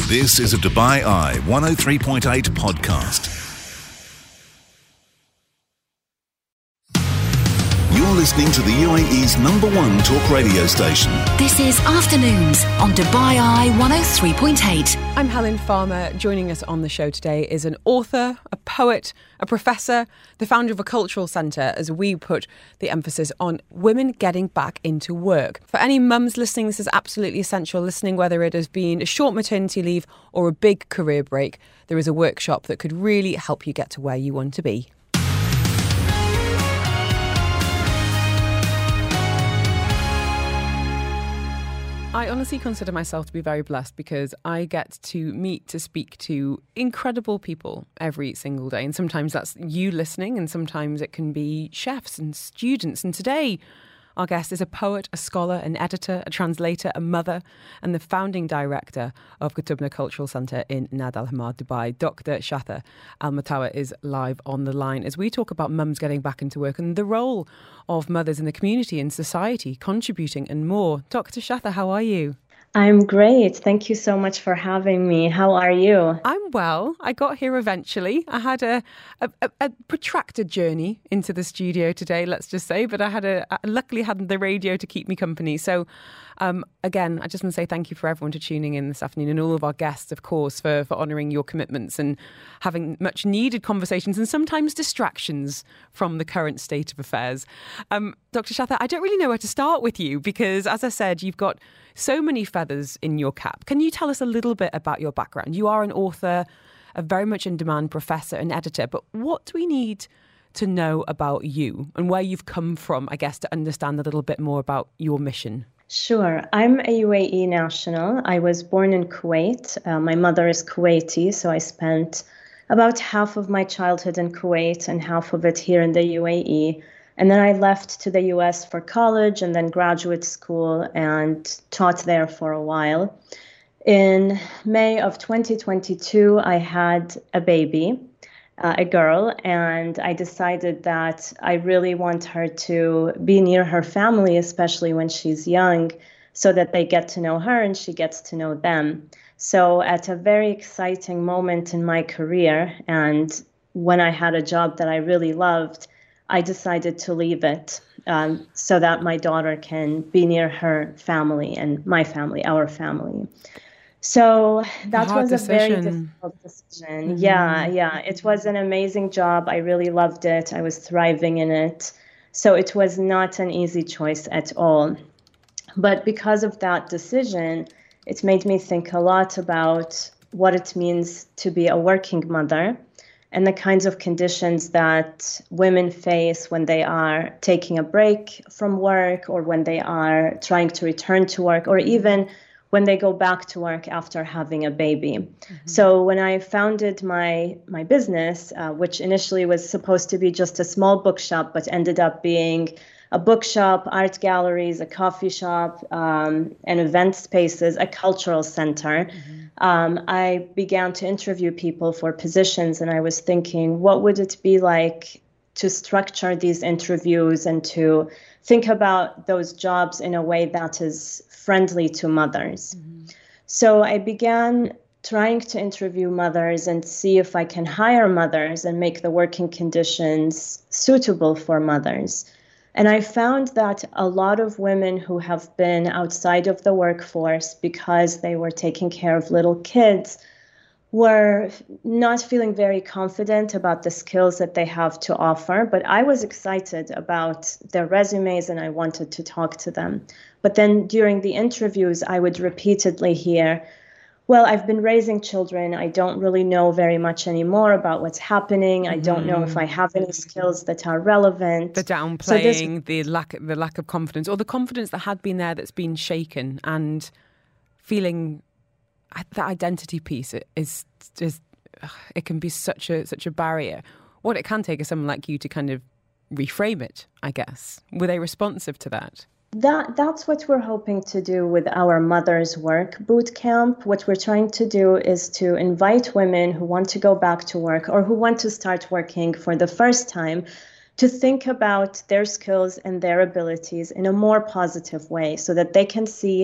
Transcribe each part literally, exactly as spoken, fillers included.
This is a Dubai Eye one oh three point eight podcast. You're listening to the U A E's number one talk radio station. This is Afternoons on Dubai Eye one oh three point eight. I'm Helen Farmer. Joining us on the show today is an author, a poet, a professor, the founder of a cultural centre, as we put the emphasis on women getting back into work. For any mums listening, this is absolutely essential listening, whether it has been a short maternity leave or a big career break. There is a workshop that could really help you get to where you want to be. I honestly consider myself to be very blessed because I get to meet, to speak to incredible people every single day. And sometimes that's you listening, and sometimes it can be chefs and students. And today, our guest is a poet, a scholar, an editor, a translator, a mother, and the founding director of Qutubna Cultural Centre in Nad Al Hamad, Dubai. Doctor Shatha Al-Matawa is live on the line as we talk about mums getting back into work and the role of mothers in the community and society, contributing and more. Doctor Shatha, how are you? I'm great. Thank you so much for having me. How are you? I'm well. I got here eventually. I had a, a, a protracted journey into the studio today, let's just say, but I had a, I luckily had the radio to keep me company. So um, again, I just want to say thank you for everyone to tuning in this afternoon, and all of our guests, of course, for, for honouring your commitments and having much needed conversations and sometimes distractions from the current state of affairs. Um, Doctor Shatha, I don't really know where to start with you because, as I said, you've got so many feathers in your cap. Can you tell us a little bit about your background? You are an author, a very much in demand professor and editor, but what do we need to know about you and where you've come from, I guess, to understand a little bit more about your mission? Sure. I'm a U A E national. I was born in Kuwait. Uh, my mother is Kuwaiti, so I spent about half of my childhood in Kuwait and half of it here in the U A E. And then I left to the U S for college and then graduate school and taught there for a while. In May of twenty twenty-two, I had a baby, uh, a girl, and I decided that I really want her to be near her family, especially when she's young, so that they get to know her and she gets to know them. So at a very exciting moment in my career, and when I had a job that I really loved, I decided to leave it um, so that my daughter can be near her family and my family, our family. So that was a very difficult decision. Mm-hmm. Yeah, yeah. It was an amazing job. I really loved it. I was thriving in it. So it was not an easy choice at all. But because of that decision, it made me think a lot about what it means to be a working mother and the kinds of conditions that women face when they are taking a break from work or when they are trying to return to work or even when they go back to work after having a baby. Mm-hmm. So when I founded my my business, uh, which initially was supposed to be just a small bookshop, but ended up being a bookshop, art galleries, a coffee shop, um, and event spaces, a cultural center, mm-hmm. um, I began to interview people for positions, and I was thinking, what would it be like to structure these interviews and to think about those jobs in a way that is friendly to mothers? Mm-hmm. So I began trying to interview mothers and see if I can hire mothers and make the working conditions suitable for mothers. And I found that a lot of women who have been outside of the workforce because they were taking care of little kids were not feeling very confident about the skills that they have to offer. But I was excited about their resumes and I wanted to talk to them. But then during the interviews, I would repeatedly hear, well, I've been raising children. I don't really know very much anymore about what's happening. Mm-hmm. I don't know if I have any skills that are relevant. The downplaying, so this, the lack, the lack of confidence, or the confidence that had been there that's been shaken, and feeling that identity piece is just, it can be such a such a barrier. What it can take is someone like you to kind of reframe it, I guess. Were they responsive to that? That that's what we're hoping to do with our Mothers Work Bootcamp. What we're trying to do is to invite women who want to go back to work or who want to start working for the first time to think about their skills and their abilities in a more positive way so that they can see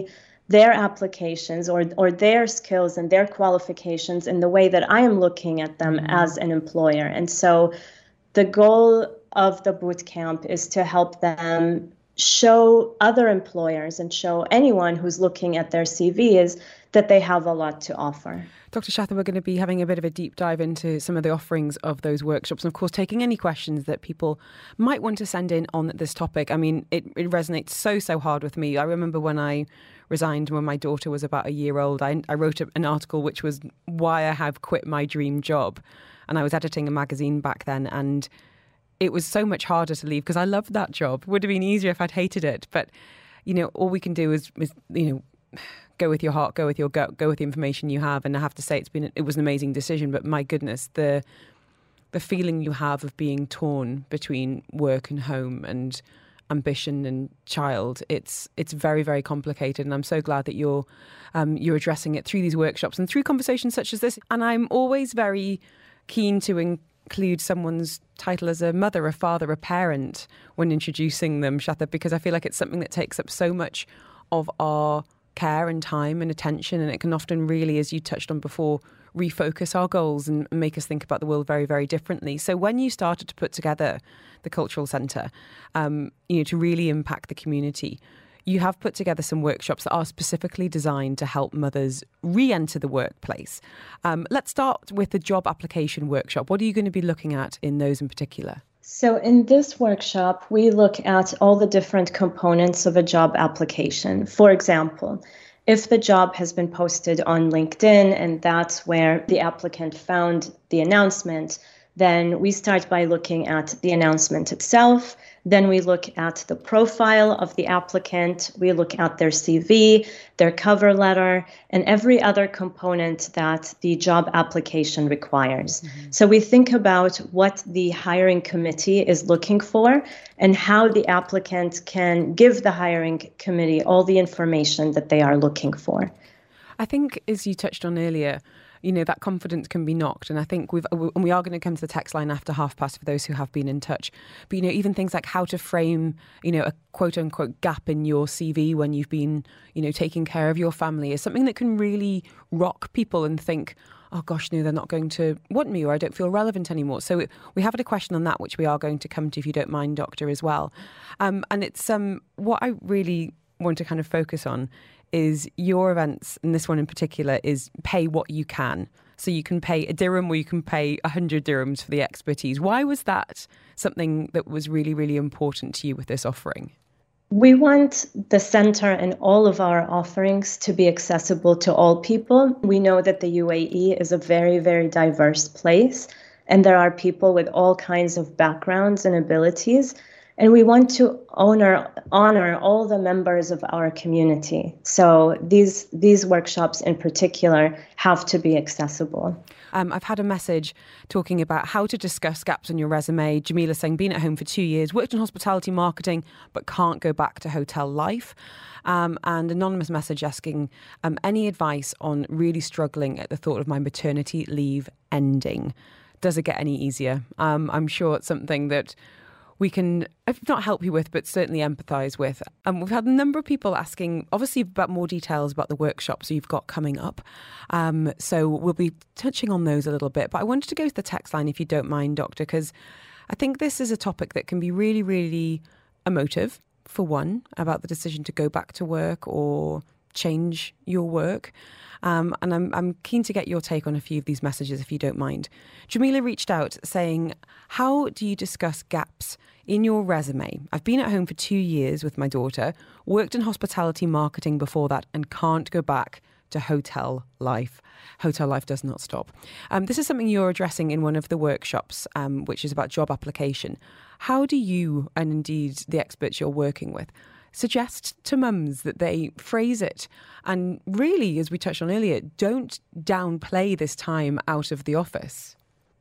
their applications or, or their skills and their qualifications in the way that I am looking at them as an employer. And so the goal of the boot camp is to help them show other employers and show anyone who's looking at their C Vs that they have a lot to offer. Doctor Shatha, we're going to be having a bit of a deep dive into some of the offerings of those workshops and, of course, taking any questions that people might want to send in on this topic. I mean, it, it resonates so, so hard with me. I remember when I resigned when my daughter was about a year old, I, I wrote an article which was why I have quit my dream job. And I was editing a magazine back then, and it was so much harder to leave because I loved that job. It would have been easier if I'd hated it. But, you know, all we can do is, is you know, go with your heart, go with your gut, go with the information you have. And I have to say, it's been it was an amazing decision. But my goodness, the the feeling you have of being torn between work and home and ambition and child, it's it's very, very complicated. And I'm so glad that you're um, you're addressing it through these workshops and through conversations such as this. And I'm always very keen to include someone's title as a mother, a father, a parent when introducing them, Shatha, because I feel like it's something that takes up so much of our care and time and attention, and it can often really, as you touched on before, refocus our goals and make us think about the world very, very differently. So when you started to put together the Cultural Centre, um, you know, to really impact the community, you have put together some workshops that are specifically designed to help mothers re-enter the workplace. Um, let's start with the job application workshop. What are you going to be looking at in those in particular? So in this workshop, we look at all the different components of a job application. For example, if the job has been posted on LinkedIn and that's where the applicant found the announcement, then we start by looking at the announcement itself. Then we look at the profile of the applicant. We look at their C V, their cover letter, and every other component that the job application requires. Mm-hmm. So we think about what the hiring committee is looking for and how the applicant can give the hiring committee all the information that they are looking for. I think, as you touched on earlier, you know, that confidence can be knocked. And I think we've, and we are going to come to the text line after half past for those who have been in touch. But, you know, even things like how to frame, you know, a quote unquote gap in your C V when you've been, you know, taking care of your family is something that can really rock people and think, oh gosh, no, they're not going to want me, or I don't feel relevant anymore. So we have had a question on that, which we are going to come to, if you don't mind, Doctor, as well. Um, and it's um, what I really want to kind of focus on is your events, and this one in particular is pay what you can. So you can pay a dirham or you can pay a hundred dirhams for the expertise. Why was that something that was really, really important to you with this offering? We want the center and all of our offerings to be accessible to all people. We know that the U A E is a very, very diverse place, and there are people with all kinds of backgrounds and abilities. And we want to honor honor all the members of our community. So these these workshops in particular have to be accessible. Um, I've had a message talking about how to discuss gaps in your resume. Jamila saying, been at home for two years, worked in hospitality marketing, but can't go back to hotel life. Um, and anonymous message asking um, any advice on really struggling at the thought of my maternity leave ending. Does it get any easier? Um, I'm sure it's something that we can, if not help you with, but certainly empathise with. And um, we've had a number of people asking, obviously, about more details about the workshops you've got coming up. Um, so we'll be touching on those a little bit. But I wanted to go to the text line, if you don't mind, Doctor, because I think this is a topic that can be really, really emotive, for one, about the decision to go back to work or change your work. Um, and I'm, I'm keen to get your take on a few of these messages, if you don't mind. Jamila reached out saying, how do you discuss gaps in your resume? I've been at home for two years with my daughter, worked in hospitality marketing before that, and can't go back to hotel life. Hotel life does not stop. Um, this is something you're addressing in one of the workshops, um, which is about job application. How do you, and indeed the experts you're working with, suggest to mums that they phrase it and really, as we touched on earlier, don't downplay this time out of the office?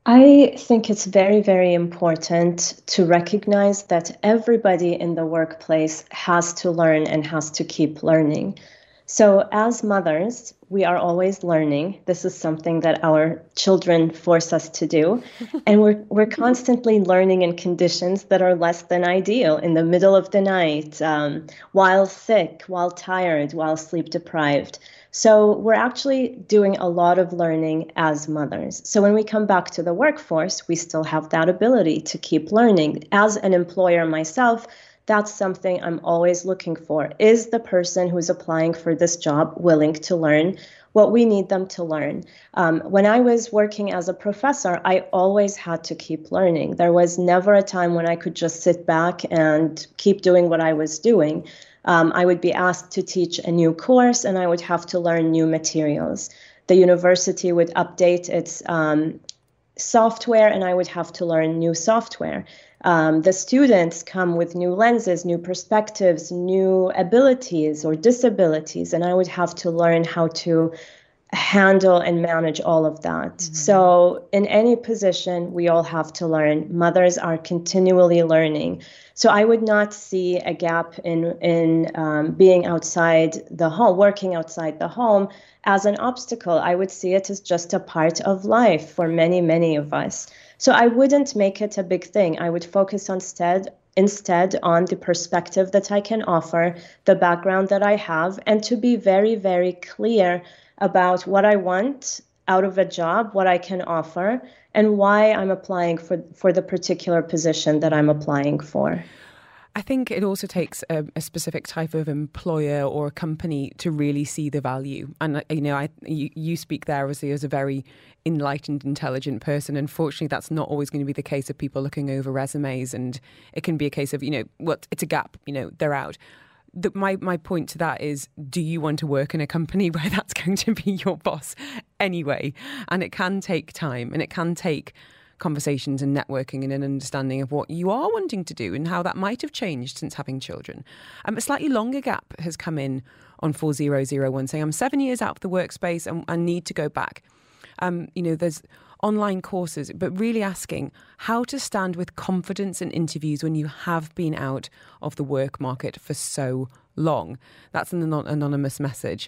I think it's very, very important to recognize that everybody in the workplace has to learn and has to keep learning. So as mothers, we are always learning. This is something that our children force us to do. And we're we're constantly learning in conditions that are less than ideal, in the middle of the night, um, while sick, while tired, while sleep deprived. So we're actually doing a lot of learning as mothers. So when we come back to the workforce, we still have that ability to keep learning. As an employer myself, that's something I'm always looking for. Is the person who's applying for this job willing to learn what we need them to learn? Um, when I was working as a professor, I always had to keep learning. There was never a time when I could just sit back and keep doing what I was doing. Um, I would be asked to teach a new course, and I would have to learn new materials. The university would update its um, software, and I would have to learn new software. Um, the students come with new lenses, new perspectives, new abilities or disabilities, and I would have to learn how to handle and manage all of that. Mm-hmm. So in any position, we all have to learn. Mothers are continually learning. So I would not see a gap in, in um, being outside the home, working outside the home as an obstacle. I would see it as just a part of life for many, many of us. So I wouldn't make it a big thing. I would focus on instead, instead on the perspective that I can offer, the background that I have, and to be very, very clear about what I want out of a job, what I can offer, and why I'm applying for, for the particular position that I'm applying for. I think it also takes a, a specific type of employer or a company to really see the value. And, you know, I, you, you speak there obviously as a very enlightened, intelligent person. Unfortunately, that's not always going to be the case of people looking over resumes. And it can be a case of, you know, well, it's a gap, you know, they're out. The, my, my point to that is, do you want to work in a company where that's going to be your boss anyway? And it can take time, and it can take conversations and networking and an understanding of what you are wanting to do and how that might have changed since having children. Um, a slightly longer gap has come in on four zero zero one saying, I'm seven years out of the workspace and I need to go back. Um, you know, there's online courses, but really asking how to stand with confidence in interviews when you have been out of the work market for so long. That's an anon- anonymous message.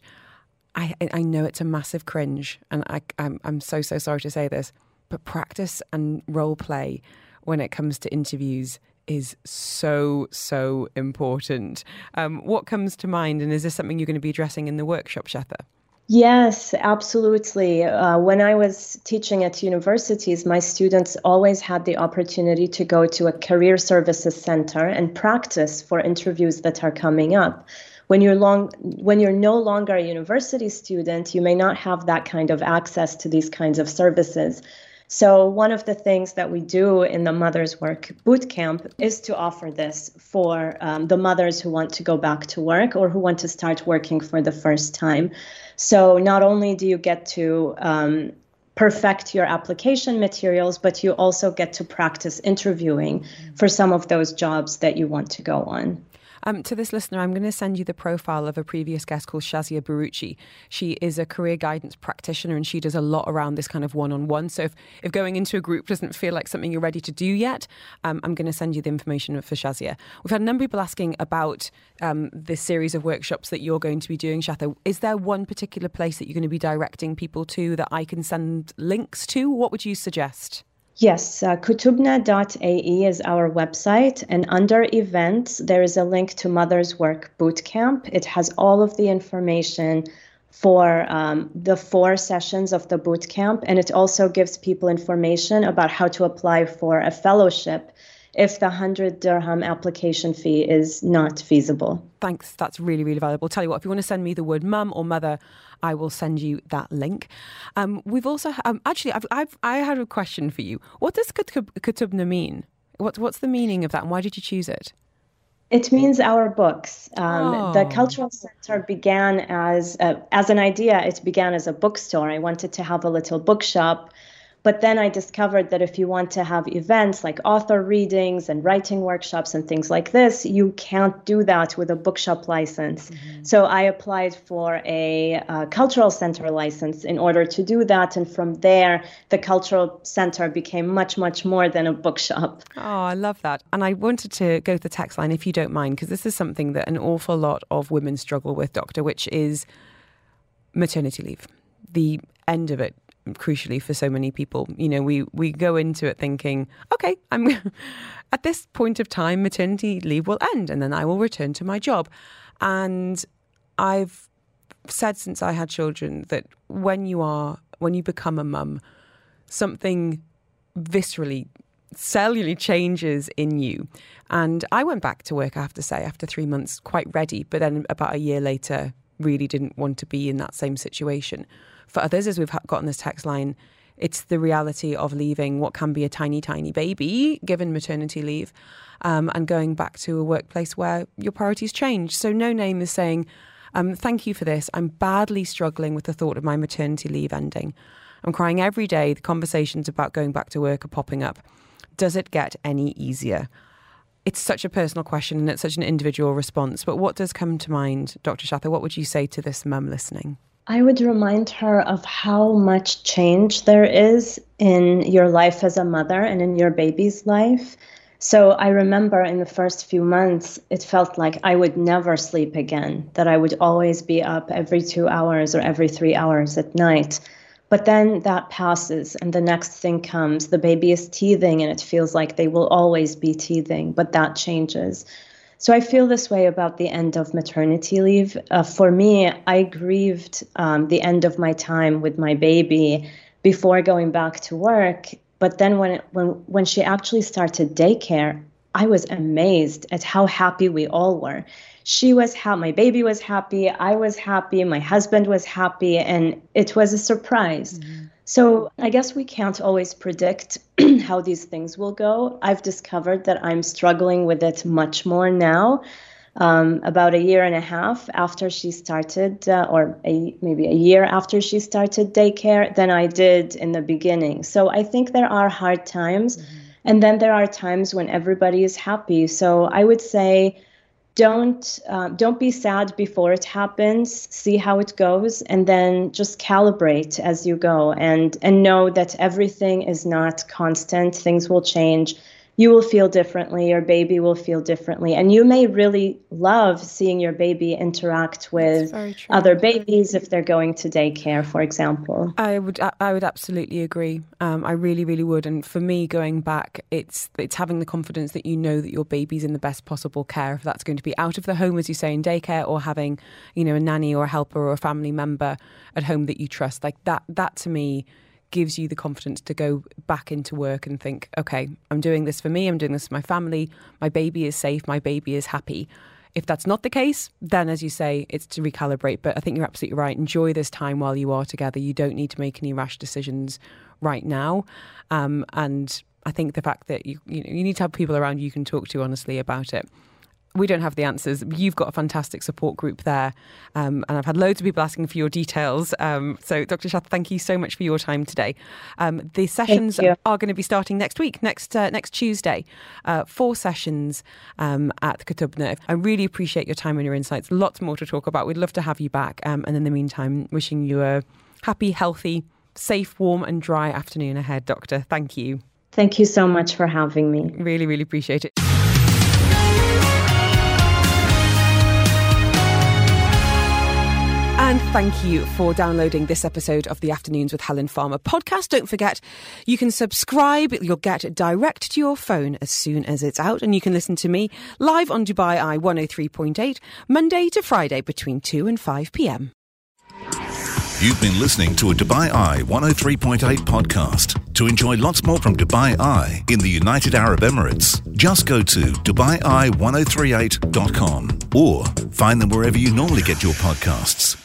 I, I know it's a massive cringe, and I, I'm, I'm so, so sorry to say this, but practice and role play when it comes to interviews is so, so important. Um, what comes to mind, and is this something you're going to be addressing in the workshop, Shetha? Yes, absolutely. Uh, when I was teaching at universities, my students always had the opportunity to go to a career services center and practice for interviews that are coming up. When you're long, when you're no longer a university student, you may not have that kind of access to these kinds of services. So one of the things that we do in the Mothers Work Bootcamp is to offer this for um, the mothers who want to go back to work or who want to start working for the first time. So not only do you get to um, perfect your application materials, but you also get to practice interviewing for some of those jobs that you want to go on. Um, to this listener, I'm going to send you the profile of a previous guest called Shazia Baruchi. She is a career guidance practitioner, and she does a lot around this kind of one-on-one. So if, if going into a group doesn't feel like something you're ready to do yet, um, I'm going to send you the information for Shazia. We've had a number of people asking about um, this series of workshops that you're going to be doing, Shetha. Is there one particular place that you're going to be directing people to that I can send links to? What would you suggest? Yes, uh, kutubna dot a e is our website, and under events, there is a link to Mothers Work Bootcamp. It has all of the information for um, the four sessions of the bootcamp, and it also gives people information about how to apply for a fellowship if the one hundred dirham application fee is not feasible. Thanks. That's really, really valuable. Tell you what, if you want to send me the word mum or mother, I will send you that link. Um, we've also, um, actually, I've, I've, I had a question for you. What does Kutubna mean? What, what's the meaning of that, and why did you choose it? It means our books. Um, oh. The Cultural Center began as a, as an idea. It began as a bookstore. I wanted to have a little bookshop But then I discovered that if you want to have events like author readings and writing workshops and things like this, you can't do that with a bookshop license. Mm-hmm. So I applied for a uh, cultural center license in order to do that. And from there, the cultural center became much, much more than a bookshop. Oh, I love that. And I wanted to go to the text line, if you don't mind, because this is something that an awful lot of women struggle with, Doctor, which is maternity leave. The end of it, crucially for so many people. You know, we we go into it thinking, okay, I'm at this point of time, maternity leave will end and then I will return to my job. And I've said since I had children that when you are, when you become a mum, something viscerally, cellularly changes in you. And I went back to work, I have to say, after three months, quite ready, but then about a year later, really didn't want to be in that same situation. For others, as we've got on this text line, it's the reality of leaving what can be a tiny, tiny baby, given maternity leave, um, and going back to a workplace where your priorities change. So No Name is saying, um, thank you for this. I'm badly struggling with the thought of my maternity leave ending. I'm crying every day. The conversations about going back to work are popping up. Does it get any easier? It's such a personal question and it's such an individual response. But what does come to mind, Doctor Shatha? What would you say to this mum listening? I would remind her of how much change there is in your life as a mother and in your baby's life. So I remember in the first few months, it felt like I would never sleep again, that I would always be up every two hours or every three hours at night. But then that passes and the next thing comes. The baby is teething and it feels like they will always be teething, but that changes. So I feel this way about the end of maternity leave. Uh, for me, I grieved um, the end of my time with my baby before going back to work. But then when it, when when she actually started daycare, I was amazed at how happy we all were. She was happy, my baby was happy, I was happy, my husband was happy, and it was a surprise. Mm-hmm. So I guess we can't always predict how these things will go. I've discovered that I'm struggling with it much more now, um, about a year and a half after she started, uh, or a, maybe a year after she started daycare, than I did in the beginning. So I think there are hard times, mm-hmm. and then there are times when everybody is happy. So I would say, Don't uh, don't be sad before it happens. See how it goes, and then just calibrate as you go, and and know that everything is not constant. Things will change. You will feel differently. Your baby will feel differently, and you may really love seeing your baby interact with other babies if they're going to daycare, for example. I would I would absolutely agree. Um, I really, really would. And for me, going back, it's it's having the confidence that you know that your baby's in the best possible care. If that's going to be out of the home, as you say, in daycare, or having, you know, a nanny or a helper or a family member at home that you trust, like that. That to me gives you the confidence to go back into work and think, okay, I'm doing this for me, I'm doing this for my family, my baby is safe, my baby is happy. If that's not the case, then as you say, it's to recalibrate. But I think you're absolutely right. Enjoy this time while you are together. You don't need to make any rash decisions right now. Um, and I think the fact that you, you know, you need to have people around you can talk to honestly about it. We don't have the answers. You've got a fantastic support group there. Um, and I've had loads of people asking for your details. Um, so, Doctor Shatha, thank you so much for your time today. Um, the sessions are going to be starting next week, next uh, next Tuesday. Uh, four sessions um, at Kutubna. I really appreciate your time and your insights. Lots more to talk about. We'd love to have you back. Um, and in the meantime, wishing you a happy, healthy, safe, warm and dry afternoon ahead, Doctor. Thank you. Thank you so much for having me. Really, really appreciate it. And thank you for downloading this episode of the Afternoons with Helen Farmer podcast. Don't forget, you can subscribe. You'll get it direct to your phone as soon as it's out. And you can listen to me live on Dubai Eye one oh three point eight, Monday to Friday between two and five p.m. You've been listening to a Dubai Eye one oh three point eight podcast. To enjoy lots more from Dubai Eye in the United Arab Emirates, just go to dubai eye ten thirty-eight dot com or find them wherever you normally get your podcasts.